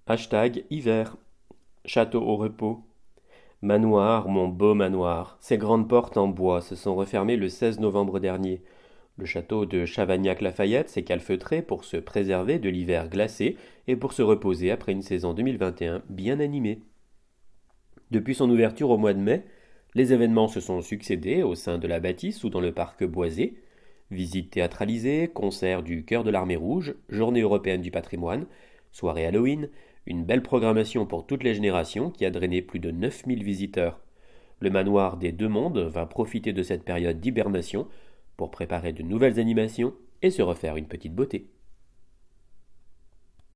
Hiver. Château au repos. Manoir, mon beau manoir. Ces grandes portes en bois se sont refermées le 16 novembre dernier. Le château de Chavagnac-Lafayette s'est calfeutré pour se préserver de l'hiver glacé et pour se reposer après une saison 2021 bien animée. Depuis son ouverture au mois de mai, les événements se sont succédés au sein de la bâtisse ou dans le parc boisé. Visites théâtralisées, concerts du Chœur de l'Armée Rouge, Journée européenne du patrimoine, soirée Halloween, une belle programmation pour toutes les générations qui a drainé plus de 9000 visiteurs. Le manoir des Deux Mondes va profiter de cette période d'hibernation pour préparer de nouvelles animations et se refaire une petite beauté.